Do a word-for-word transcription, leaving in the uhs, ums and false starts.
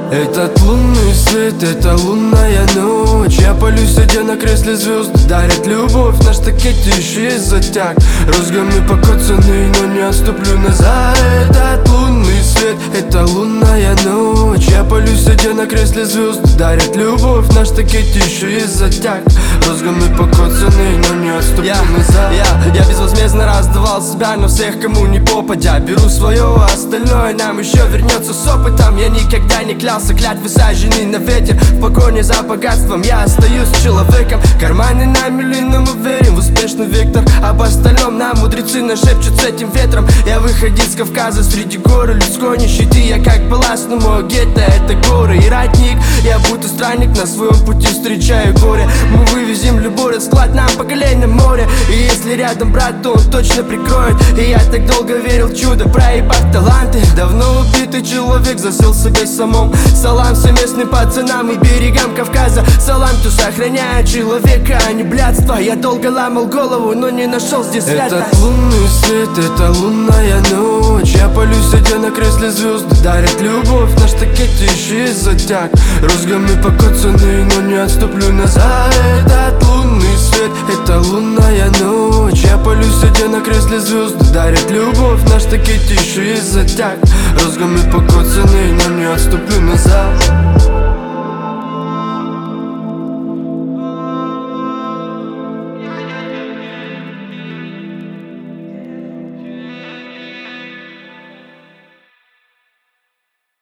Этот лунный свет, это лунная ночь. Я полю, сидя на кресле, звезды дарят любовь. Наш такете еще есть затяг. Розгами покоцанный, но не отступлю назад. Этот лунный свет, это лунная ночь. Я полю, сидя на кресле, звезды дарят любовь. Наш такете еще есть затяг. Розгами покоцанный, но не отступлю я, назад. Я, я безвозмездно раздавал себя, но всех, кому не попадя. Беру свое, а остальное нам еще вернется с опытом. Я никогда не клялся, клятвы сожжены на ветер. В погоне за богатством я остаюсь человеком. Карманы на мили, но мы верим в успешный вектор. Об остальном нам мудрецы нашепчут с этим ветром. Я выходил с Кавказа среди гор людской нищеты. Я как балласт, но мой гетто это горы и родник. Я будто странник, на своем пути встречаю горе. Мы вывезем любой расклад, нам по колено море. И если рядом брат, то он точно прикроет. И я так долго верил в чудо, проебав таланты. Давно убитый человек засел себе самом. Салам всем местным пацанам и берегам Кавказа. Салам, кто сохраняет человека, а не блядство. Я долго ломал голову, но не нашел здесь света. Этот лунный свет, это лунная ночь. Я полю, сидя на кресле, звезды дарят любовь. Наш такете еще есть затяг. Розгами покоцанный, но не отступлю назад. Этот лунный свет, это лунная ночь. Я полю, сидя на кресле, звезды дарят любовь. Наш такете еще есть затяг. Розгами покоцанный, но не отступлю назад.